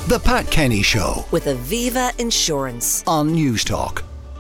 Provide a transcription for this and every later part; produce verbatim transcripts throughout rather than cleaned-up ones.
The Pat Kenny Show with Aviva Insurance on Newstalk.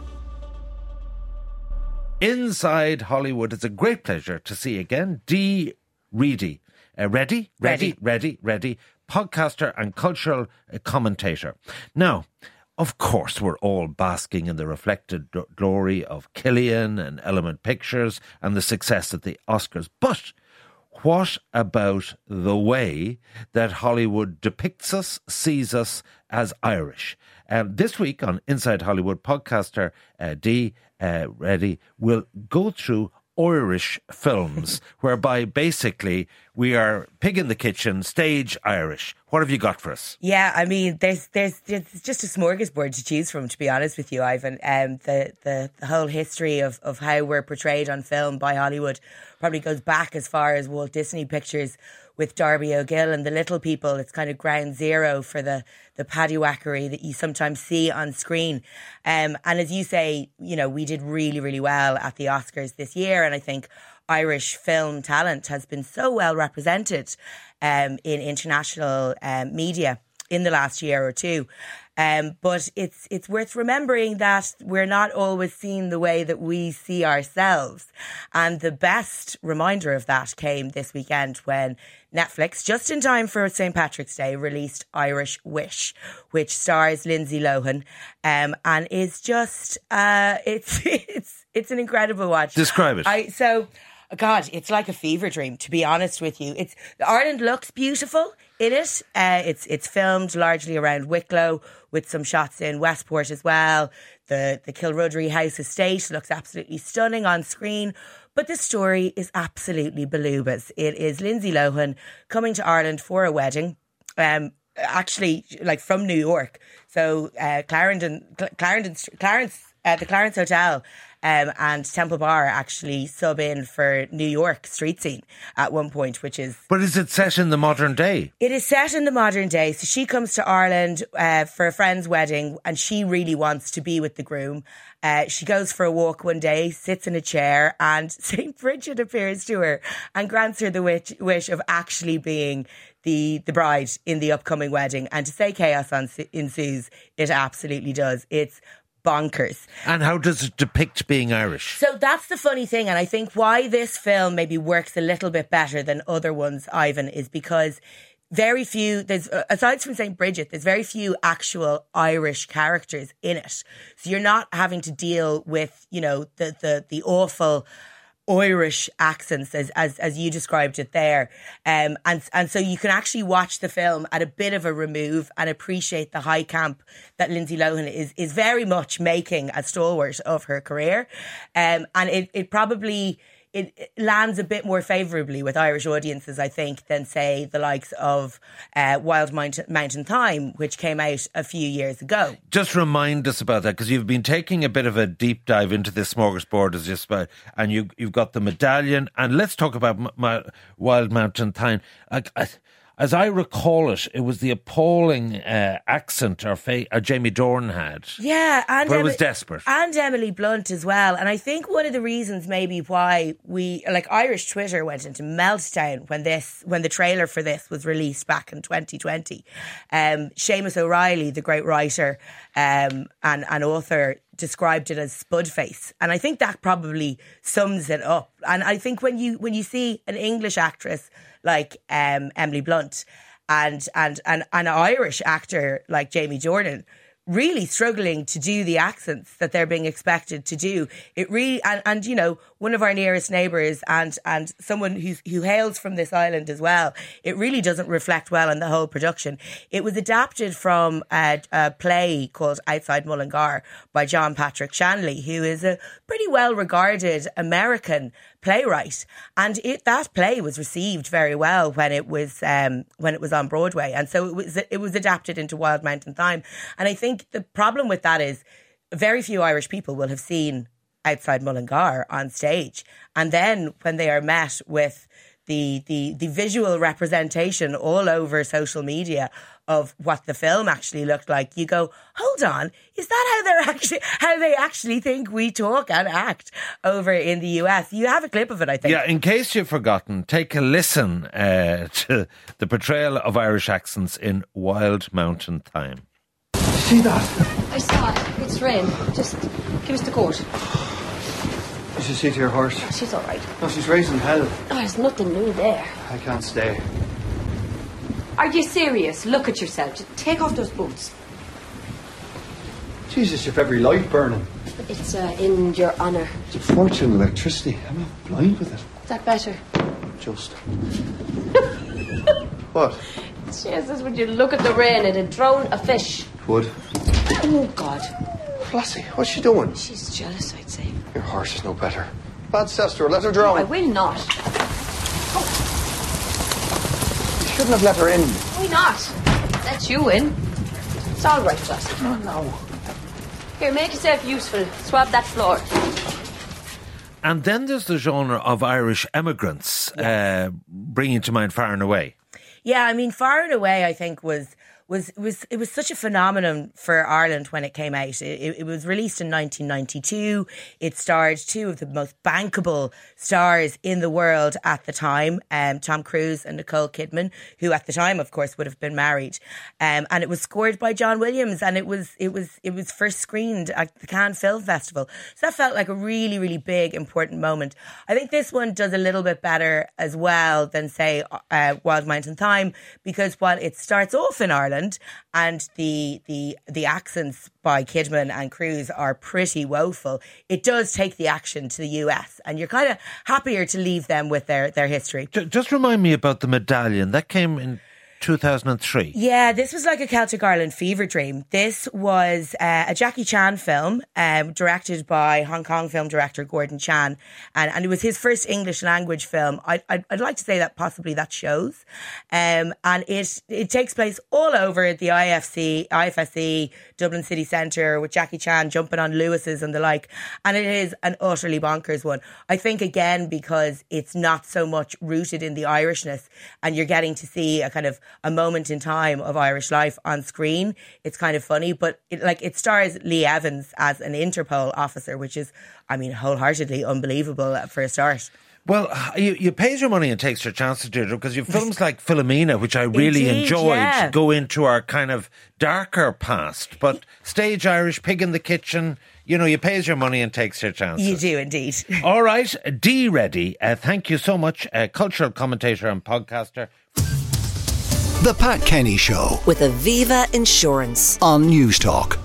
Inside Hollywood, it's a great pleasure to see again Dee Ready. Uh, ready? Ready? Ready? Ready? Podcaster and cultural uh, commentator. Now, of course, we're all basking in the reflected d- glory of Killian and Element Pictures and the success at the Oscars. But what about the way that Hollywood depicts us, sees us as Irish? Um, this week on Inside Hollywood, podcaster uh, Dee uh, Ready will go through Irish films, whereby basically we are pig in the kitchen, stage Irish. What have you got for us? Yeah, I mean, there's there's, there's just a smorgasbord to choose from, to be honest with you, Ivan. Um, the, the, the whole history of, of how we're portrayed on film by Hollywood probably goes back as far as Walt Disney Pictures with Darby O'Gill and the Little People. It's kind of ground zero for the, the paddywhackery that you sometimes see on screen. Um, and as you say, you know, we did really, really well at the Oscars this year. And I think Irish film talent has been so well represented um, in international um, media in the last year or two. Um, but it's it's worth remembering that we're not always seen the way that we see ourselves. And the best reminder of that came this weekend when Netflix, just in time for Saint Patrick's Day, released Irish Wish, which stars Lindsay Lohan, um, and is just uh, it's it's it's an incredible watch. Describe it. I so. God, it's like a fever dream, to be honest with you. It's Ireland looks beautiful in it. Uh, it's it's filmed largely around Wicklow with some shots in Westport as well. The the Kilrudry House estate looks absolutely stunning on screen. But the story is absolutely belugas. It is Lindsay Lohan coming to Ireland for a wedding. Um, actually, like from New York. So uh, Clarendon, Clarendon, Clarence, uh, the Clarence Hotel. Um, and Temple Bar actually sub in for New York street scene at one point, which is... But is it set in the modern day? It is set in the modern day. So she comes to Ireland uh, for a friend's wedding and she really wants to be with the groom. Uh, she goes for a walk one day, sits in a chair, and Saint Bridget appears to her and grants her the wish, wish of actually being the, the bride in the upcoming wedding. And to say chaos ensues, it absolutely does. It's bonkers. And how does it depict being Irish? So that's the funny thing, and I think why this film maybe works a little bit better than other ones, Ivan, is because very few, there's aside from Saint Bridget, there's very few actual Irish characters in it. So you're not having to deal with, you know, the the the awful Irish accents as as as you described it there, um, and and so you can actually watch the film at a bit of a remove and appreciate the high camp that Lindsay Lohan is is very much making a stalwart of her career, um, and it it probably it, it lands a bit more favourably with Irish audiences, I think, than say the likes of uh, Wild Mountain, Mountain Thyme, which came out a few years ago. Just remind us about that, because you've been taking a bit of a deep dive into this smorgasbord, as just about, and you you've got the medallion, and let's talk about my, my Wild Mountain Thyme. I, I, as I recall it, it was the appalling uh, accent our, fa- our Jamie Dornan had. Yeah, and but it Em- was desperate. And Emily Blunt as well. And I think one of the reasons maybe why we, like Irish Twitter went into meltdown when this, when the trailer for this was released back in twenty twenty. Um, Seamus O'Reilly, the great writer um, and, and author, described it as Spudface, and I think that probably sums it up. And I think when you when you see an English actress like um, Emily Blunt and and and an Irish actor like Jamie Dornan really struggling to do the accents that they're being expected to do, it really and, and you know, one of our nearest neighbours and and someone who's who hails from this island as well, it really doesn't reflect well on the whole production. It was adapted from a, a play called Outside Mullingar by John Patrick Shanley, who is a pretty well regarded American playwright, and it that play was received very well when it was um, when it was on Broadway, and so it was it was adapted into Wild Mountain Thyme. And I think the problem with that is very few Irish people will have seen Outside Mullingar on stage, and then when they are met with the the the visual representation all over social media of what the film actually looked like, you go, hold on, is that how they're actually how they actually think we talk and act over in the U S? You have a clip of it, I think. Yeah, in case you've forgotten, take a listen uh, to the portrayal of Irish accents in Wild Mountain Thyme. See that? I saw it. It's Rain. Just give us the coat. You should see to your horse. She's all right. No, she's raising hell. Oh, there's nothing new there. I can't stay. Are you serious? Look at yourself. Just take off those boots. Jesus, you've every light burning. It's uh, in your honour. It's a fortune of electricity. I'm not blind with it. Is that better? Just. What? Jesus, would you look at the rain? It'd drown a fish. Wood. Oh, God. Lassie, what's she doing? She's jealous, I'd say. Your horse is no better. Bad sister, let her drown. I will not. You shouldn't have let her in. Why not? Let you in. It's all right, Lassie. No, no. Here, make yourself useful. Swab that floor. And then there's the genre of Irish emigrants, uh, bringing to mind Far and Away. Yeah, I mean, Far and Away, I think, was was was it was such a phenomenon for Ireland when it came out. It, it was released in nineteen ninety-two. It starred two of the most bankable stars in the world at the time, um, Tom Cruise and Nicole Kidman, who at the time, of course, would have been married. Um, and it was scored by John Williams, and it was it was it was first screened at the Cannes Film Festival. So that felt like a really, really big, important moment. I think this one does a little bit better as well than, say, uh, Wild Mountain Thyme, because while it starts off in Ireland, and the the the accents by Kidman and Cruise are pretty woeful, it does take the action to the U S, and you're kind of happier to leave them with their, their history. Just remind me about The Medallion. That came in two thousand three. Yeah, this was like a Celtic Ireland fever dream. This was uh, a Jackie Chan film, um, directed by Hong Kong film director Gordon Chan, and, and it was his first English language film. I'd, I'd, I'd like to say that possibly that shows. Um, and it it takes place all over the I F C, I F S C, Dublin City Centre, with Jackie Chan jumping on Lewis's and the like. And it is an utterly bonkers one. I think, again, because it's not so much rooted in the Irishness, and you're getting to see a kind of a moment in time of Irish life on screen. It's kind of funny, but it, like it stars Lee Evans as an Interpol officer, which is, I mean, wholeheartedly unbelievable for a start. Well, you, you pays your money and takes your chances, Deirdre, because you have films like Philomena, which I really Indeed, enjoyed, yeah. go into our kind of darker past. But stage Irish, pig in the kitchen, you know, you pays your money and takes your chances. You do indeed. All right, Dee Reddy, uh, thank you so much, uh, cultural commentator and podcaster. The Pat Kenny Show with Aviva Insurance. on News Talk.